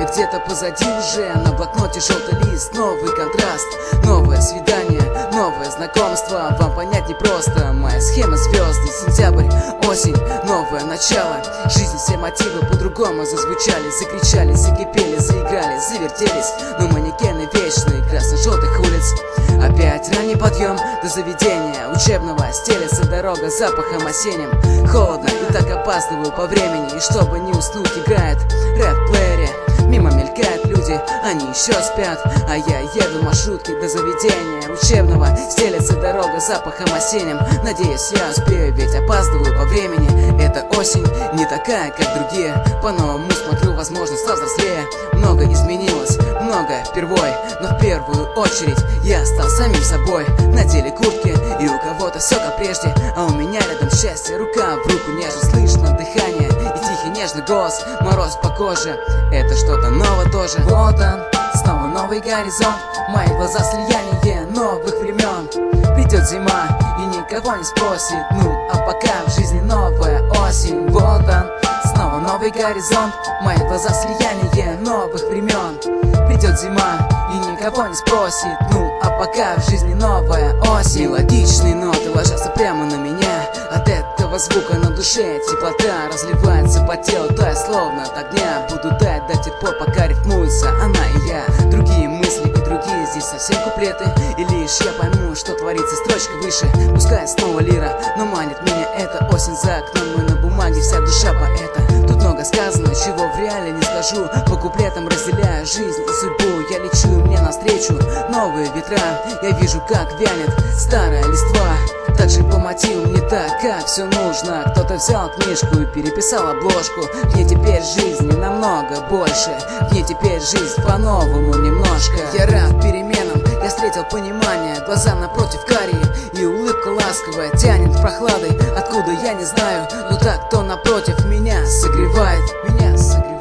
где-то позади уже. На блокноте желтый лист, новый контраст, новое свидание, новое знакомство. Вам понять непросто, моя схема звезды. Сентябрь, осень, новое начало. Жизнь, все мотивы по-другому зазвучали. Закричали, закипели, заиграли, завертелись. Но манекены вечные, красно-желтых улиц. Опять ранний подъем до заведения учебного. Стелется дорога запахом осенним. Холодно и так опаздываю по времени. И чтобы не уснуть, играет рэп в плеере. Мимо мелькают люди, они еще спят. А я еду в маршрутке до заведения учебного. Стелется дорога запахом осенним. Надеюсь, я успею, ведь опаздываю по времени. Это осень не такая, как другие. По-новому смотрю, возможно, стал взрослее. Много изменилось, многое впервой. Но в первую очередь я стал самим собой. Надели куртки, и у кого-то все как прежде. А у меня рядом счастье, рука в руку нежно. Слышно дыхание и тихий нежный голос. Мороз по коже, это что-то новое тоже. Вот он, снова новый горизонт. Мои глаза слияние новых времен. Придет зима и никого не спросит. Ну, а пока в жизни новая осень. Вот он, снова новый горизонт. Мои глаза слияние новых времен. Придет зима и никого не спросит. Ну, а пока в жизни новая осень. Мелодичные ноты ложатся прямо на меня. От этого звука на душе теплота разливается по телу, тая словно от огня. Буду таять до тех пор, пока рифмуется она и я. Другие мысли и другие здесь совсем куплеты. И лишь я пойму, что творится строчка выше. Пускай снова лира, но манит меня эта осень за окном. И на бумаге вся душа поэта. Тут много сказано, чего в реале не скажу. По куплетам разделяю жизнь и судьбу. Я лечу, мне навстречу новые ветра. Я вижу, как вянет старая листва. Также по мотивам не так, как все нужно. Кто-то взял книжку и переписал обложку. В ней теперь жизни намного больше. В ней теперь жизнь по-новому немножко. Я рад переменам, я встретил понимание. Глаза напротив карие, и улыбка ласковая тянет прохладой. Откуда я не знаю, но так, кто напротив меня согревает. Меня согревает.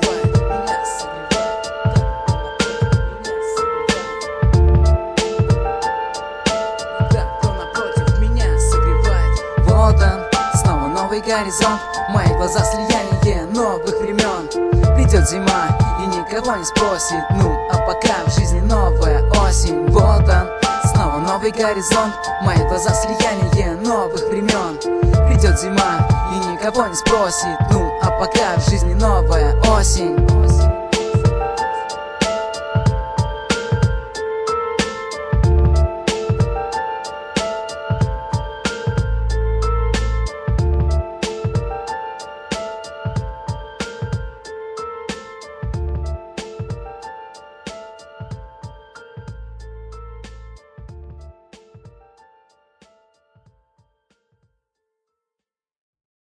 Вот он, снова новый горизонт. Мои глаза слияние новых времен. Придет зима и никого не спросит. Ну, а пока в жизни новая осень. Вот он, снова новый горизонт. Мои глаза слияние новых времен. Придет зима и никого не спросит. Ну, а пока в жизни новая осень.